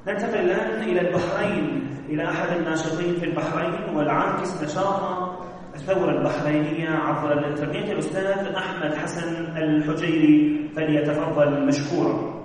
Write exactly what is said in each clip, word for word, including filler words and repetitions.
ننتقل الآن إلى البحرين، إلى أحد الناشطين في البحرين والعاكس نشاط الثورة البحرينية عبر الإنترنت، الأستاذ أحمد حسن الحجيري، فليتفضل مشكورا.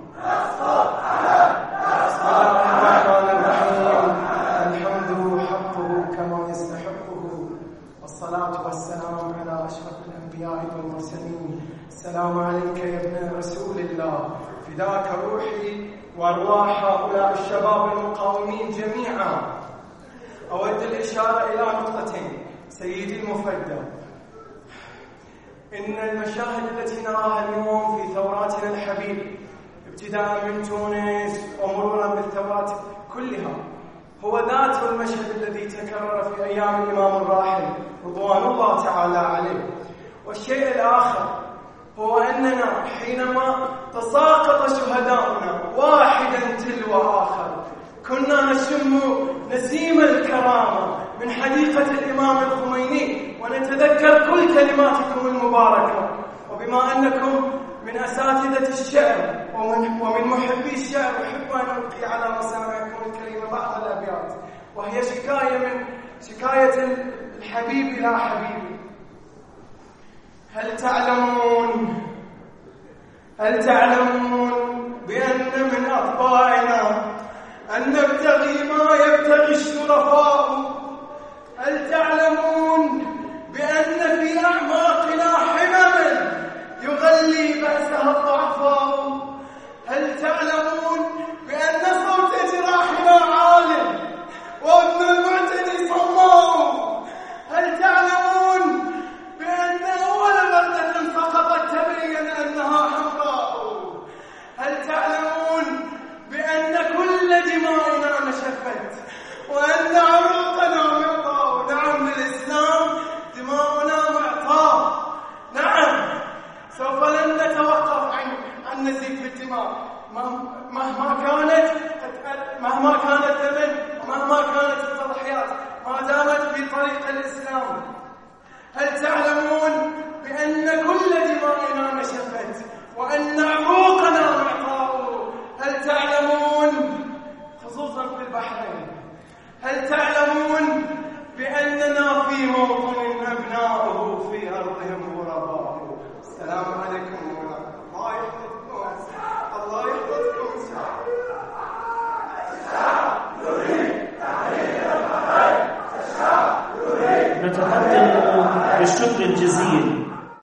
بسم الله الرحمن الرحيم. الحمد حقه كما يستحقه، والصلاة والسلام على أشرف الأنبياء والمرسلين. السلام عليك يا ابن رسول الله، فداك روحي وأرواح هؤلاء الشباب المقاومين جميعا. أود الإشارة إلى نقطتين سيدي المفدى. إن المشاهد التي نراها اليوم في ثوراتنا الحبيب ابتداء من تونس ومرورا بالثورات كلها هو ذات المشهد الذي تكرر في أيام الإمام الراحل رضوان الله تعالى عليه. والشيء الآخر هو أننا حينما تساقط شهداؤنا واحدا تلو آخر كنا نشم نسيم الكرامة من حديقة الإمام الخميني ونتذكر كل كلماتكم المباركة. وبما أنكم من أساتذة الشعر ومن, ومن محبي الشعر، أحب أن ألقي على مسامعكم الكريمة بعض الأبيات، وهي شكاية من شكاية الحبيب إلى حبيبي. هل تعلمون هل تعلمون بأن من أطباعنا أن نبتغي ما يبتغي الشرفاء؟ هل تعلمون بأن في أعماقنا حمما يغلي بأسها الضعفاء؟ هل تعلمون بأن صوت جراحنا عال وابن المعتدي صماء؟ هل تعلمون بأن أول بردة سقطت تبين أنها حمراء؟ هل تعلمون بأن كل دماؤنا نشفت وأن عروقنا معطاء؟ نعم، للإسلام دماؤنا معطاء. نعم، سوف لن نتوقف عن عن نزيف الدماء مهما كانت مهما كان الثمن ومهما كانت التضحيات ما دامت في طريق الإسلام. هل تعلمون بأن كل دماؤنا نشفت وأن